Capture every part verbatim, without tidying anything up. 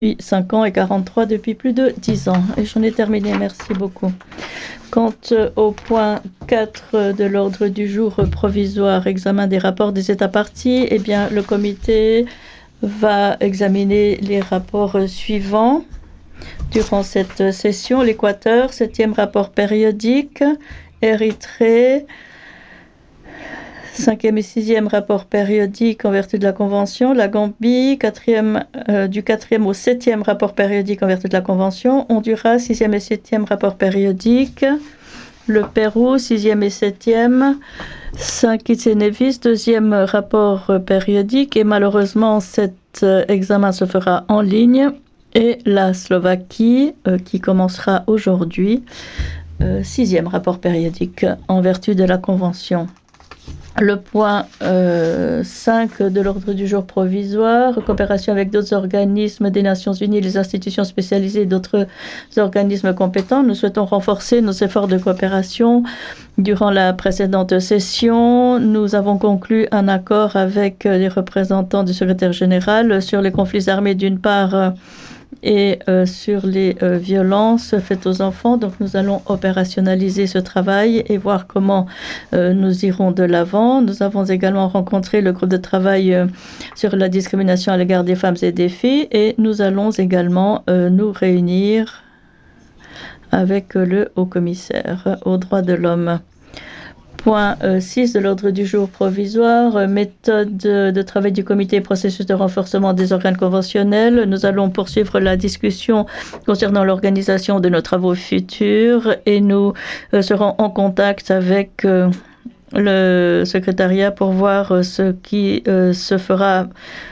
depuis cinq ans et quarante-trois depuis plus de dix ans. Et j'en ai terminé, merci beaucoup. Quant au point quatre de l'ordre du jour provisoire, examen des rapports des États parties, eh bien, le comité va examiner les rapports suivants durant cette session. L'Équateur, septième rapport périodique, Érythrée, cinquième et sixième rapport périodique en vertu de la Convention, la Gambie, quatrième, euh, du quatrième au septième rapport périodique en vertu de la Convention, Honduras, sixième et septième rapport périodique, le Pérou, sixième et septième, Saint-Kitts-et-Nevis, deuxième rapport périodique, et malheureusement cet euh, examen se fera en ligne, et la Slovaquie, euh, qui commencera aujourd'hui, euh, sixième rapport périodique en vertu de la Convention. Le point euh, cinq de l'ordre du jour provisoire, coopération avec d'autres organismes des Nations Unies, les institutions spécialisées et d'autres organismes compétents. Nous souhaitons renforcer nos efforts de coopération. Durant la précédente session, nous avons conclu un accord avec les représentants du secrétaire général sur les conflits armés d'une part et euh, sur les euh, violences faites aux enfants. Donc nous allons opérationnaliser ce travail et voir comment euh, nous irons de l'avant. Nous avons également rencontré le groupe de travail euh, sur la discrimination à l'égard des femmes et des filles, et nous allons également euh, nous réunir avec le haut-commissaire aux droits de l'homme. Point six de l'ordre du jour provisoire, méthode de travail du comité et processus de renforcement des organes conventionnels. Nous allons poursuivre la discussion concernant l'organisation de nos travaux futurs et nous serons en contact avec le secrétariat pour voir ce qui se fera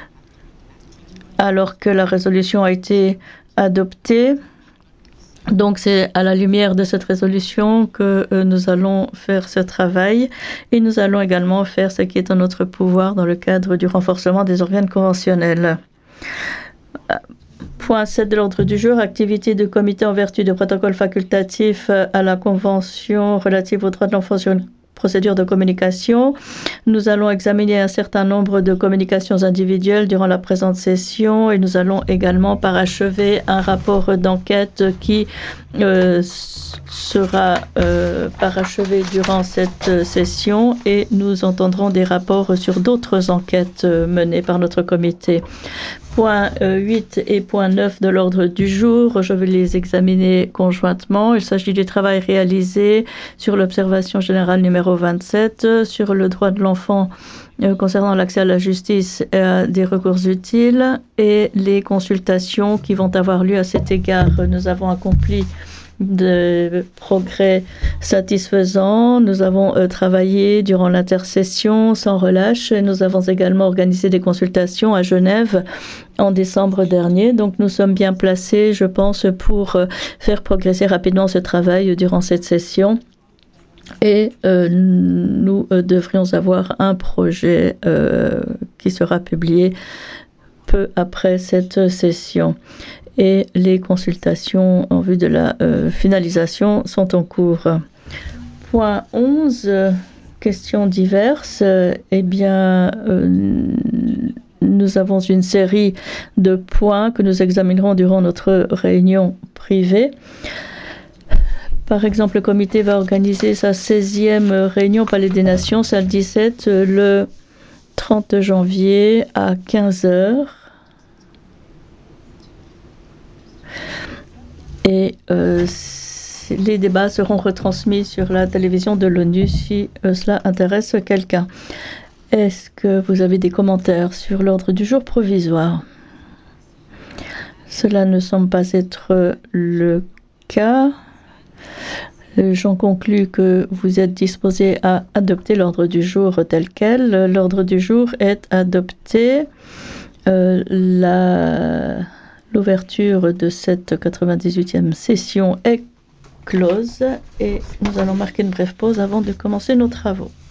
alors que la résolution a été adoptée. Donc c'est à la lumière de cette résolution que euh, nous allons faire ce travail, et nous allons également faire ce qui est en notre pouvoir dans le cadre du renforcement des organes conventionnels. Point sept de l'ordre du jour, activité de comité en vertu de protocole facultatif à la Convention relative aux droits de l'enfant sur une procédure de communication. Nous allons examiner un certain nombre de communications individuelles durant la présente session, et nous allons également parachever un rapport d'enquête qui euh, sera euh, parachevé durant cette session, et nous entendrons des rapports sur d'autres enquêtes menées par notre comité. Point huit et point neuf de l'ordre du jour, je vais les examiner conjointement. Il s'agit du travail réalisé sur l'observation générale numéro vingt-sept, sur le droit de l'enfant euh, concernant l'accès à la justice et à des recours utiles, et les consultations qui vont avoir lieu à cet égard. Nous avons accompli de progrès satisfaisants. Nous avons euh, travaillé durant l'intercession sans relâche. Nous avons également organisé des consultations à Genève en décembre dernier. Donc nous sommes bien placés, je pense, pour euh, faire progresser rapidement ce travail durant cette session. Et euh, nous euh, devrions avoir un projet euh, qui sera publié peu après cette session. Et les consultations en vue de la euh, finalisation sont en cours. Point onze, euh, questions diverses. Euh, eh bien, euh, nous avons une série de points que nous examinerons durant notre réunion privée. Par exemple, le comité va organiser sa seizième réunion au Palais des Nations, salle dix-sept, le trente janvier à quinze heures. Et euh, les débats seront retransmis sur la télévision de l'ONU si euh, cela intéresse quelqu'un. Est-ce que vous avez des commentaires sur l'ordre du jour provisoire? Cela ne semble pas être le cas. J'en conclus que vous êtes disposés à adopter l'ordre du jour tel quel. L'ordre du jour est adopté. Euh, la... L'ouverture de cette quatre-vingt-dix-huitième session est close, et nous allons marquer une brève pause avant de commencer nos travaux.